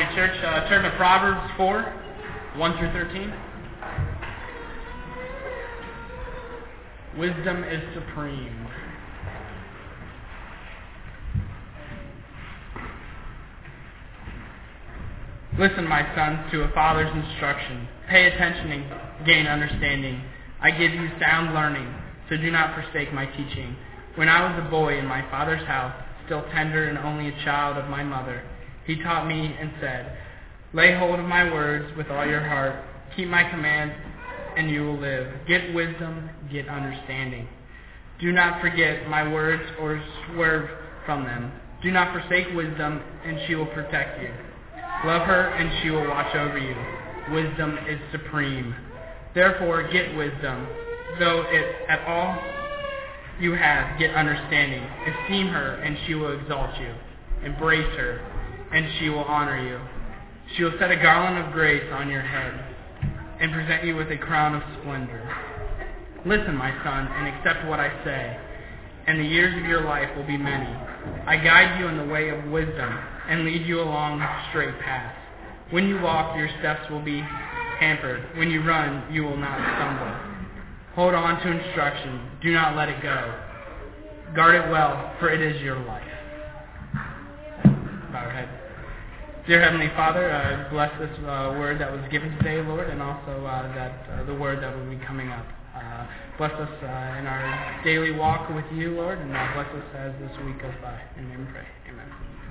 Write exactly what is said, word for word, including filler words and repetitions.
church, uh, turn to Proverbs four, one through thirteen. Wisdom is supreme. Listen, my sons, to a father's instruction. Pay attention and gain understanding. I give you sound learning, so do not forsake my teaching. When I was a boy in my father's house, still tender and only a child of my mother, he taught me and said, lay hold of my words with all your heart. Keep my commands, and you will live. Get wisdom, get understanding. Do not forget my words or swerve from them. Do not forsake wisdom, and she will protect you. Love her, and she will watch over you. Wisdom is supreme. Therefore, get wisdom, though it at all you have, get understanding. Esteem her, and she will exalt you. Embrace her, and she will honor you. She will set a garland of grace on your head, and present you with a crown of splendor. Listen, my son, and accept what I say, and the years of your life will be many. I guide you in the way of wisdom, and lead you along straight paths. When you walk, your steps will be hampered. When you run, you will not stumble. Hold on to instruction. Do not let it go. Guard it well, for it is your life. Bow your head. Dear Heavenly Father, uh, bless this uh, word that was given today, Lord, and also uh, that uh, the word that will be coming up. Uh, bless us uh, in our daily walk with you, Lord, and uh, bless us as this week goes by. In your name we pray. Amen.